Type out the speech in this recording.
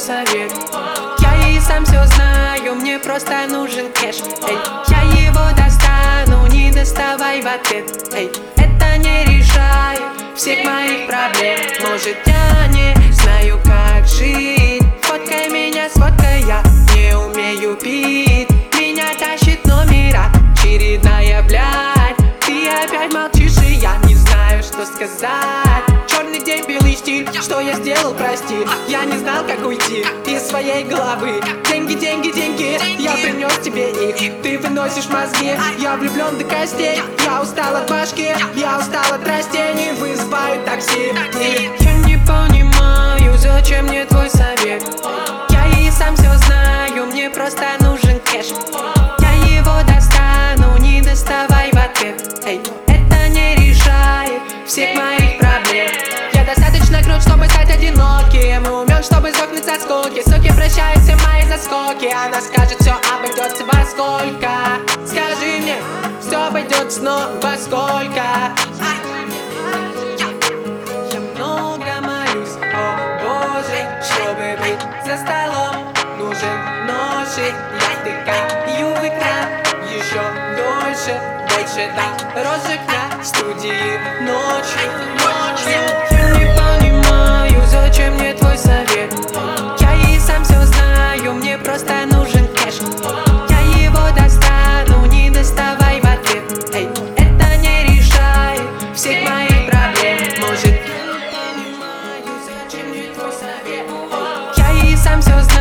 совет. Я и сам все знаю, мне просто нужен кэш. Эй, я его достану, не доставай в ответ. Эй, это не решает всех моих проблем. Может, я не знаю, как жить. Фоткай меня, сфоткай, я не умею пить. Меня тащит номера, очередная, блядь. Ты опять молчишь, и я не знаю, что сказать. Черный день, белый стиль, что я сделал, прости. Я не знал, как уйти из своей головы. Деньги, деньги, деньги, я принес тебе их. Ты выносишь мозги, я влюблен до костей. Я устал от башки, я устал от растений. Вызываю такси. Я не понимаю, зачем мне твой совет. Я и сам все знаю, мне просто нужен кэш. Я его достану, не доставай в ответ. Эй, это не решает всех моих проблем. Я достаточно крут, чтобы стать одиноким, и умен, чтобы сдохнуть со скуки. Суки прощают все мои заскоки. Она скажет, все обойдется во сколько. Скажи мне, все обойдется, но во сколько? Я много молюсь, о Боже, чтобы быть за столом нужен нож, и я втыкаю в экран еще дольше, больше дорожек на студии ночью. Я не понимаю, зачем мне твой совет. Я и сам все знаю, мне просто нужен кэш. Я его достану, не доставай в ответ. Эй, это не решает всех моих проблем. Может, я не понимаю, зачем мне твой совет. Я и сам все знаю.